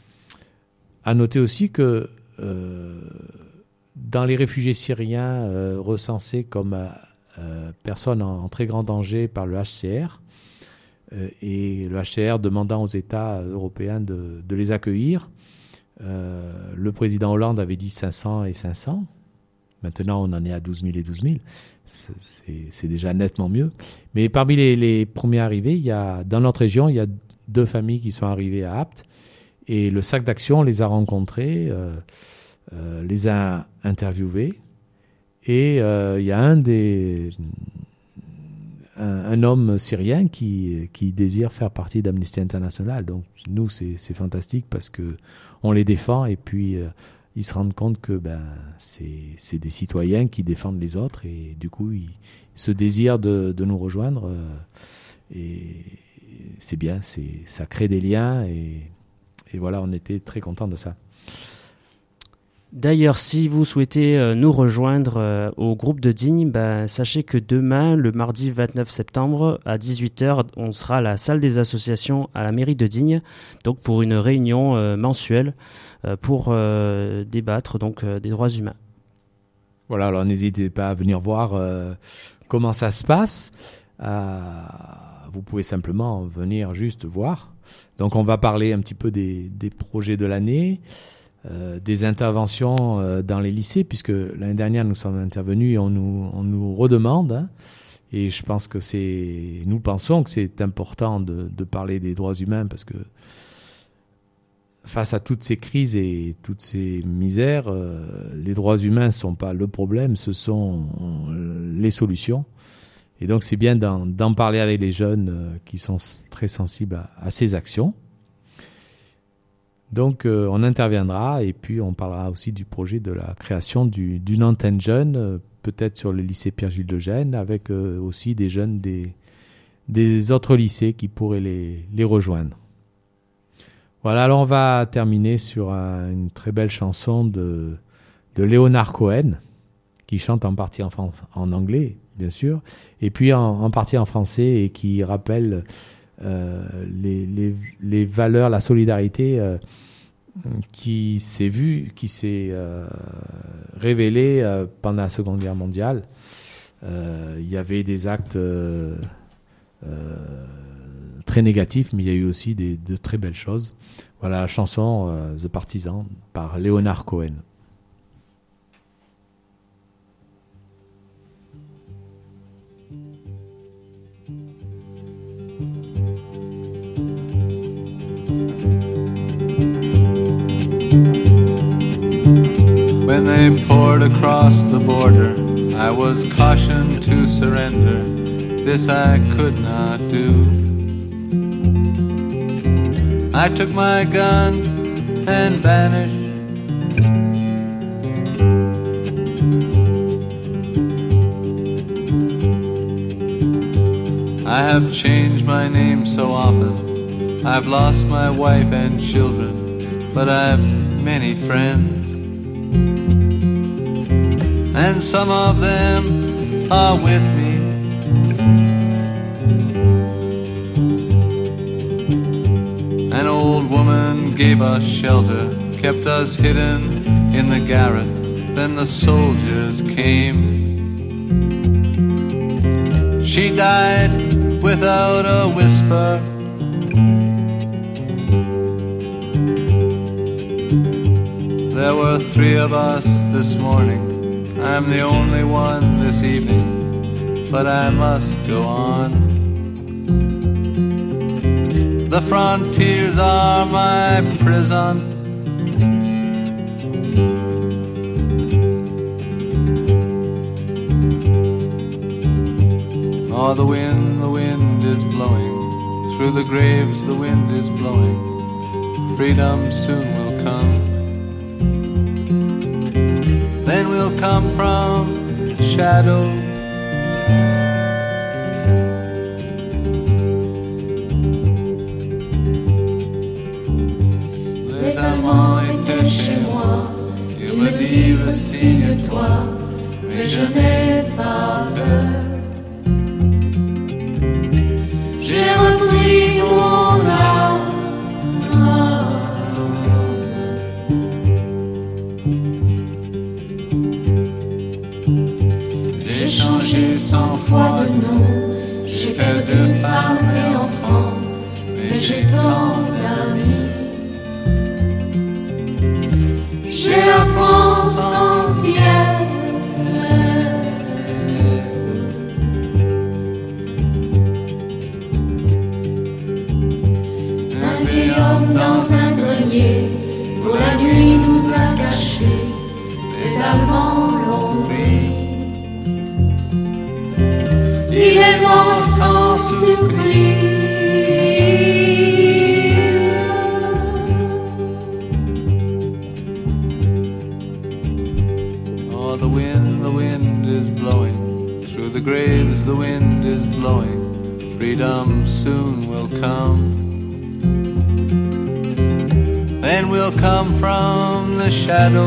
À noter aussi que euh, dans les réfugiés syriens euh, recensés comme euh, personnes en, en très grand danger par le H C R, euh, et le H C R demandant aux États européens de, de les accueillir, euh, le président Hollande avait dit cinq cents et cinq cents. Maintenant, on en est à douze mille et douze mille. C'est, c'est, c'est déjà nettement mieux. Mais parmi les, les premiers arrivés, il y a, dans notre région, il y a deux familles qui sont arrivées à Apt. Et le Sac d'Action les a rencontrés, euh, euh, les a interviewés. Et euh, il y a un des... Un, un homme syrien qui, qui désire faire partie d'Amnesty International. Donc, nous, c'est, c'est fantastique parce qu'on les défend et puis... Euh, ils se rendent compte que ben, c'est, c'est des citoyens qui défendent les autres et du coup, ils, ce désir de, de nous rejoindre, euh, et c'est bien, c'est, ça crée des liens et, et voilà, on était très contents de ça. D'ailleurs, si vous souhaitez euh, nous rejoindre euh, au groupe de Digne, ben, sachez que demain, le mardi vingt-neuf septembre, à dix-huit heures, on sera à la salle des associations à la mairie de Digne, donc pour une réunion euh, mensuelle euh, pour euh, débattre donc, euh, des droits humains. Voilà, alors n'hésitez pas à venir voir euh, comment ça se passe. Euh, vous pouvez simplement venir juste voir. Donc on va parler un petit peu des, des projets de l'année. Euh, des interventions euh, dans les lycées, puisque l'année dernière nous sommes intervenus et on nous, on nous redemande, hein, et je pense que c'est, nous pensons que c'est important de, de parler des droits humains parce que face à toutes ces crises et toutes ces misères, euh, les droits humains ne sont pas le problème, ce sont les solutions. Et donc c'est bien d'en, d'en parler avec les jeunes euh, qui sont très sensibles à, à ces actions. Donc, euh, on interviendra et puis on parlera aussi du projet de la création du, d'une antenne jeune, euh, peut-être sur le lycée Pierre-Gilles de Gênes, avec euh, aussi des jeunes des, des autres lycées qui pourraient les, les rejoindre. Voilà, alors on va terminer sur un, une très belle chanson de, de Leonard Cohen, qui chante en partie en, en anglais, bien sûr, et puis en, en partie en français et qui rappelle... Euh, les, les, les valeurs, la solidarité euh, qui s'est vue, qui s'est euh, révélée euh, pendant la Seconde Guerre mondiale. Euh, il y avait des actes euh, euh, très négatifs, mais il y a eu aussi des, de très belles choses. Voilà la chanson euh, The Partisan par Leonard Cohen. When they poured across the border, I was cautioned to surrender. This I could not do. I took my gun and vanished. I have changed my name so often, I've lost my wife and children, but I've many friends, and some of them are with me. An old woman gave us shelter, kept us hidden in the garret, then the soldiers came. She died without a whisper. There were three of us this morning. I'm the only one this evening, but I must go on. The frontiers are my prison. Oh, the wind, the wind is blowing. Through the graves the wind is blowing. Freedom soon will come. Then we'll come from shadow. Les Allemands étaient chez moi. Ils me dirent signe-toi, mais je n'ai pas peur. J'ai repris mon âme. J'ai changé cent fois de nom. J'ai perdu femme et enfants, mais j'ai tant d'amis. J'ai la France entière. Dans un grenier, pour la nuit nous a cachés, les Allemands l'ont pris. Il est mort sans surprise. Oh, the wind, the wind is blowing. Through the graves the wind is blowing. Freedom soon will come. Then we'll come from the shadow.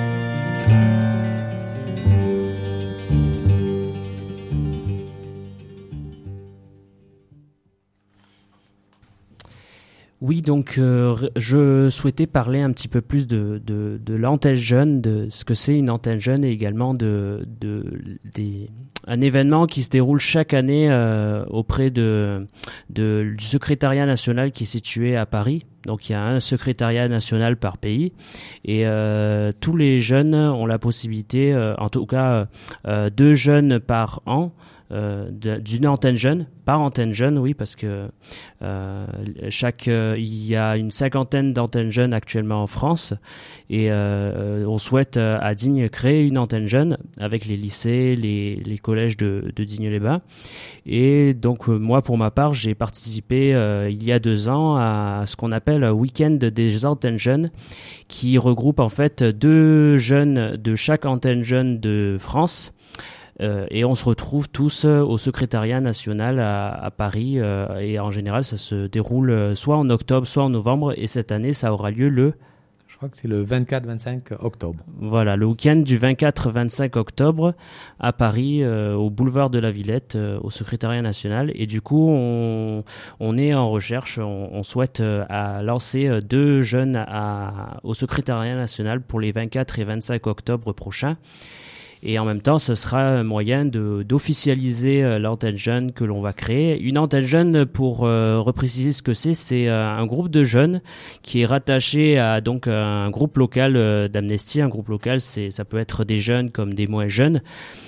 Oui, donc euh, je souhaitais parler un petit peu plus de, de, de l'antenne jeune, de ce que c'est une antenne jeune et également de, de, des, un événement qui se déroule chaque année euh, auprès de, de, du secrétariat national qui est situé à Paris. Donc il y a un secrétariat national par pays et euh, tous les jeunes ont la possibilité, euh, en tout cas euh, deux jeunes par an, euh, d'une antenne jeune, par antenne jeune, oui, parce que euh, chaque, euh, il y a une cinquantaine d'antennes jeunes actuellement en France et euh, on souhaite euh, à Digne créer une antenne jeune avec les lycées, les, les collèges de, de Digne-les-Bains. Et donc euh, moi, pour ma part, j'ai participé euh, il y a deux ans à ce qu'on appelle un week-end des antennes jeunes qui regroupe en fait deux jeunes de chaque antenne jeune de France. Euh, et on se retrouve tous euh, au secrétariat national à, à Paris euh, et en général ça se déroule euh, soit en octobre soit en novembre et cette année ça aura lieu le je crois que c'est le vingt-quatre vingt-cinq octobre. Voilà, le week-end du vingt-quatre vingt-cinq octobre à Paris euh, au boulevard de la Villette euh, au secrétariat national et du coup on, on est en recherche, on, on souhaite euh, à lancer euh, deux jeunes à, au secrétariat national pour les vingt-quatre et vingt-cinq octobre prochains. Et en même temps, ce sera un moyen de, d'officialiser euh, l'antenne jeune que l'on va créer. Une antenne jeune, pour euh, repréciser ce que c'est, c'est euh, un groupe de jeunes qui est rattaché à donc un groupe local euh, d'Amnesty. Un groupe local, c'est, ça peut être des jeunes comme des moins jeunes.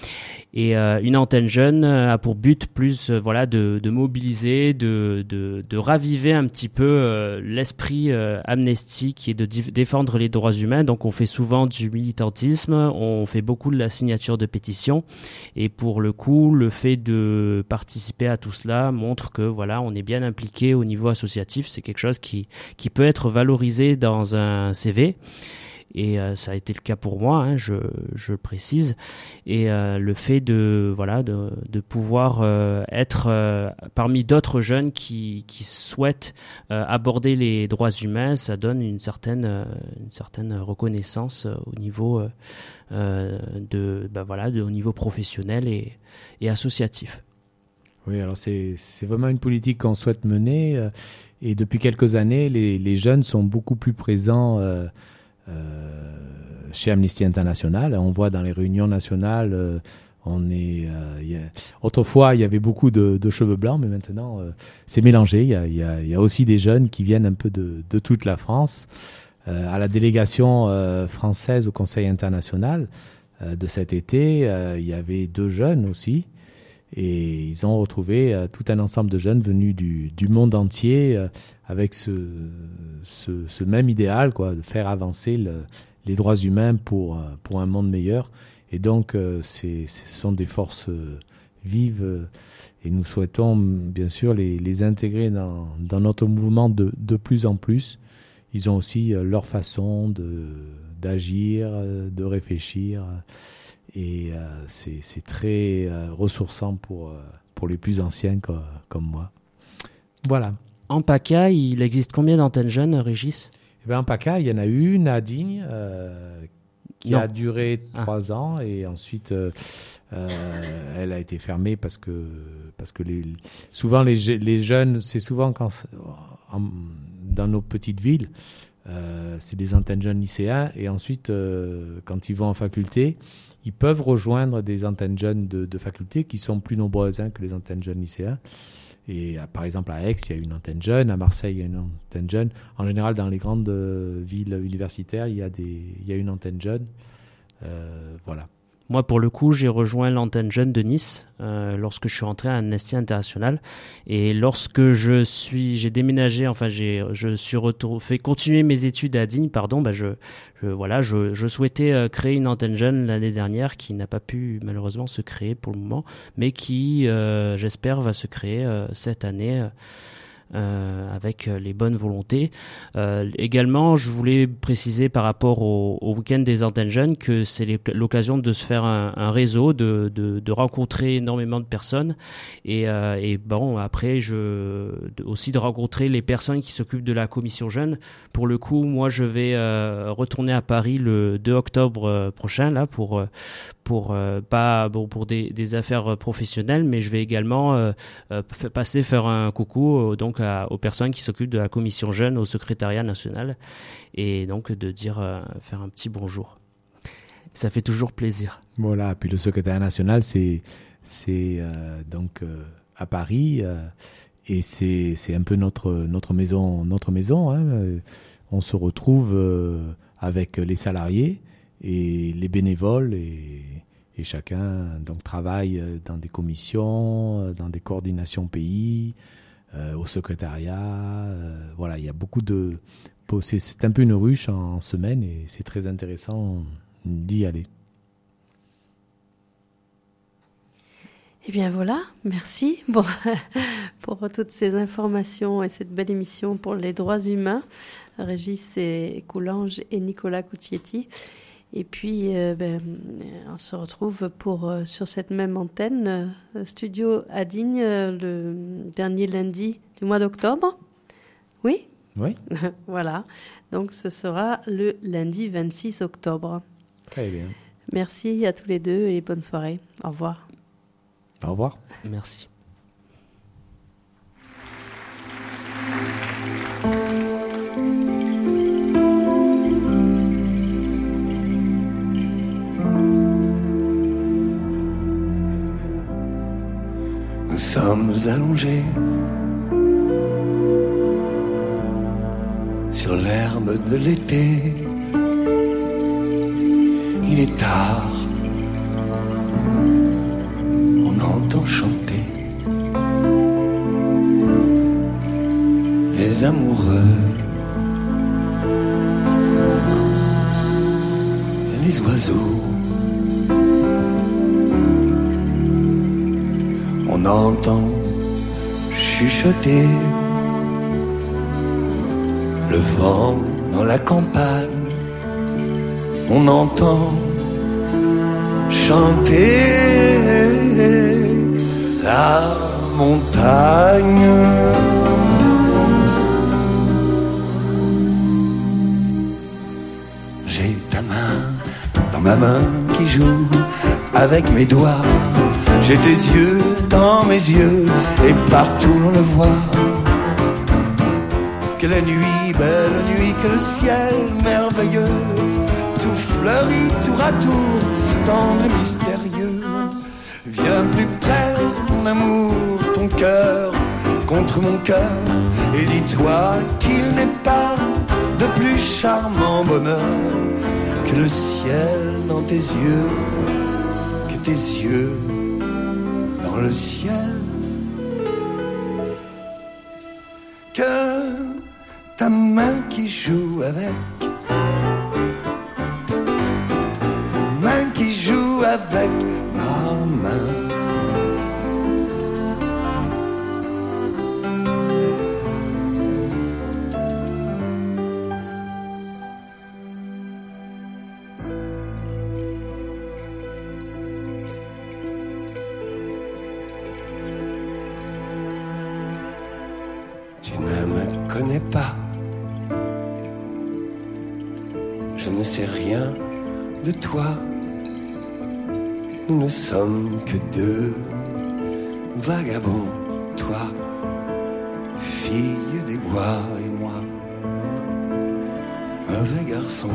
Et euh, une antenne jeune a pour but plus euh, voilà de, de mobiliser, de, de, de raviver un petit peu euh, l'esprit euh, Amnesty qui est de dif- défendre les droits humains. Donc on fait souvent du militantisme, on fait beaucoup de la signature de pétitions et pour le coup le fait de participer à tout cela montre que voilà on est bien impliqué au niveau associatif. C'est quelque chose qui qui peut être valorisé dans un C V. et euh, ça a été le cas pour moi, hein, je, je le précise. Et euh, le fait de voilà de, de pouvoir euh, être euh, parmi d'autres jeunes qui, qui souhaitent euh, aborder les droits humains, ça donne une certaine euh, une certaine reconnaissance euh, au niveau euh, euh, de bah voilà de, au niveau professionnel et, et associatif. Oui, alors c'est, c'est vraiment une politique qu'on souhaite mener euh, et depuis quelques années, les, les jeunes sont beaucoup plus présents euh, euh, chez Amnesty International. On voit dans les réunions nationales, euh, on est. Euh, y a, autrefois, il y avait beaucoup de, de cheveux blancs, mais maintenant, euh, c'est mélangé. Il y a, y a, y a aussi des jeunes qui viennent un peu de, de toute la France. Euh, à la délégation euh, française au Conseil international euh, de cet été, euh, il y avait deux jeunes aussi. Et ils ont retrouvé euh, tout un ensemble de jeunes venus du, du monde entier euh, avec ce, ce, ce même idéal, quoi, de faire avancer le, les droits humains pour, euh, pour un monde meilleur. Et donc, euh, c'est, ce sont des forces euh, vives euh, et nous souhaitons bien sûr les, les intégrer dans, dans notre mouvement de, de plus en plus. Ils ont aussi euh, leur façon de, d'agir, euh, de réfléchir. Euh, Et euh, c'est, c'est très euh, ressourçant pour, euh, pour les plus anciens co- comme moi. Voilà. En PACA, il existe combien d'antennes jeunes, Régis ? Eh bien, en PACA, il y en a une à Digne euh, qui Non. a duré Ah. trois ans et ensuite euh, euh, elle a été fermée parce que, parce que les, souvent les, je- les jeunes, c'est souvent quand, en, dans nos petites villes, euh, c'est des antennes jeunes lycéens et ensuite, euh, quand ils vont en faculté, ils peuvent rejoindre des antennes jeunes de, de faculté qui sont plus nombreuses hein, que les antennes jeunes lycéens. Et à, par exemple, à Aix, il y a une antenne jeune, à Marseille, il y a une antenne jeune. En général, dans les grandes euh, villes universitaires, il y a, des, il y a une antenne jeune. Euh, voilà. Moi, pour le coup, j'ai rejoint l'antenne jeune de Nice euh, lorsque je suis rentré à Amnesty International. Et lorsque je suis, j'ai déménagé, enfin, j'ai, je suis retour, fait continuer mes études à Digne, pardon. Bah, je, je, voilà, je, je souhaitais euh, créer une antenne jeune l'année dernière qui n'a pas pu malheureusement se créer pour le moment, mais qui, euh, j'espère, va se créer euh, cette année. Euh, Euh, avec les bonnes volontés. Euh, également, je voulais préciser par rapport au, au week-end des antennes jeunes que c'est les, l'occasion de se faire un, un réseau, de, de, de rencontrer énormément de personnes et, euh, et bon, après, je, de, aussi de rencontrer les personnes qui s'occupent de la commission jeune. Pour le coup, moi, je vais euh, retourner à Paris le deux octobre euh, prochain là pour pour euh, pas bon pour des, des affaires professionnelles, mais je vais également euh, euh, f- passer faire un coucou euh, donc à, aux personnes qui s'occupent de la commission jeune au secrétariat national et donc de dire euh, faire un petit bonjour. Ça fait toujours plaisir. Voilà. Puis le secrétariat national, c'est c'est euh, donc euh, à Paris euh, et c'est c'est un peu notre notre maison notre maison. Hein. On se retrouve euh, avec les salariés et les bénévoles et, et chacun donc travaille dans des commissions, dans des coordinations pays, euh, au secrétariat. Euh, voilà, il y a beaucoup de... C'est, c'est un peu une ruche en, en semaine et c'est très intéressant d'y aller. Eh bien voilà, merci pour, pour toutes ces informations et cette belle émission pour les droits humains. Régis et Coulanges et Nicolas Cucchietti. Et puis, euh, ben, on se retrouve pour, euh, sur cette même antenne, euh, studio à Digne, euh, le dernier lundi du mois d'octobre. Oui ? Oui. Voilà. Donc, ce sera le lundi vingt-six octobre. Très bien. Merci à tous les deux et bonne soirée. Au revoir. Au revoir. Merci. Nous sommes allongés sur l'herbe de l'été. Il est tard, on entend chanter les amoureux, les oiseaux. On entend chuchoter le vent dans la campagne, on entend chanter la montagne. J'ai ta main dans ma main qui joue avec mes doigts. J'ai tes yeux dans mes yeux et partout l'on le voit. Que la nuit, belle nuit, que le ciel merveilleux, tout fleuri tour à tour, tendre et mystérieux. Viens plus près, mon amour, ton cœur contre mon cœur, et dis-toi qu'il n'est pas de plus charmant bonheur que le ciel dans tes yeux, que tes yeux dans le ciel, que ta main qui joue avec, main qui joue avec ma main. Tu ne me connais pas. Je ne sais rien de toi. Nous ne sommes que deux vagabonds, toi, fille des bois, et moi, mauvais garçon.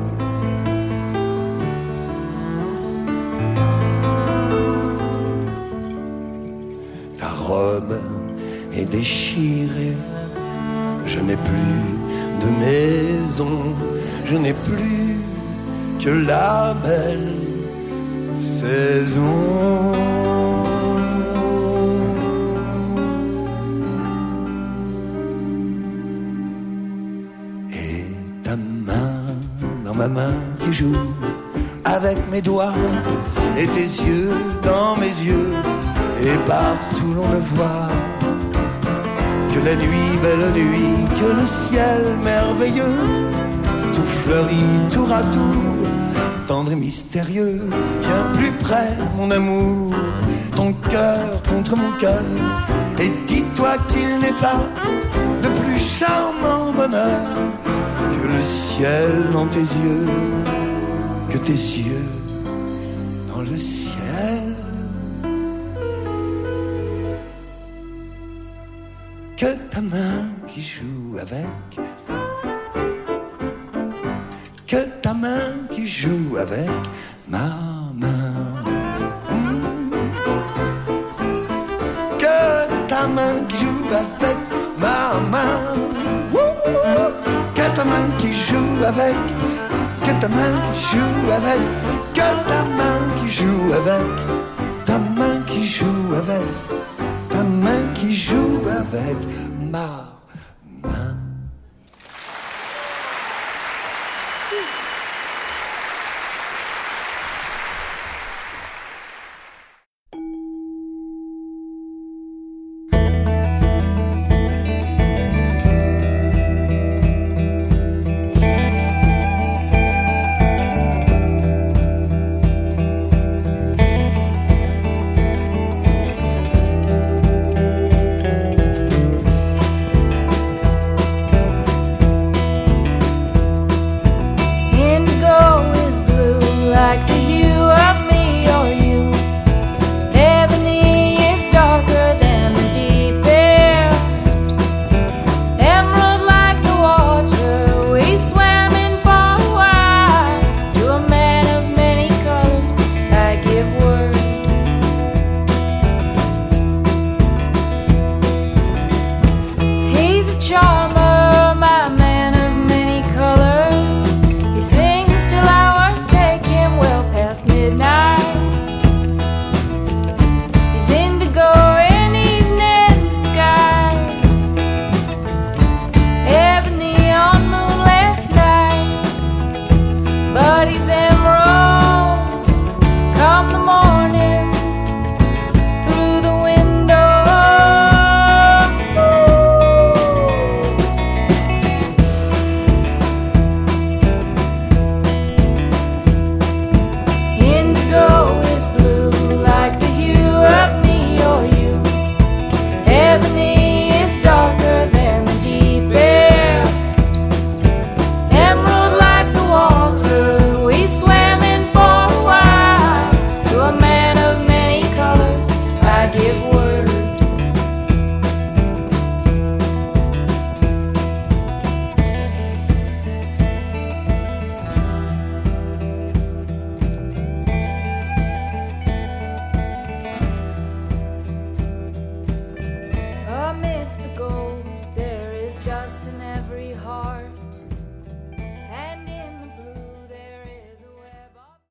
Ta robe est déchirée, je n'ai plus de maison, je n'ai plus que la belle saison. Et ta main dans ma main qui joue avec mes doigts, et tes yeux dans mes yeux, et partout l'on le voit. Que la nuit, belle nuit, que le ciel merveilleux, tout fleuri tour à tour, tendre et mystérieux. Viens plus près, mon amour, ton cœur contre mon cœur, et dis-toi qu'il n'est pas de plus charmant bonheur que le ciel dans tes yeux, que tes yeux dans le ciel. Que ta main qui joue avec, que ta main qui joue avec ma main. Mmh. Que ta main qui joue avec ma main. Ouh. Que ta main qui joue avec, que ta main qui joue avec, que ta main qui joue avec, ta main qui joue avec, ta main qui joue avec ma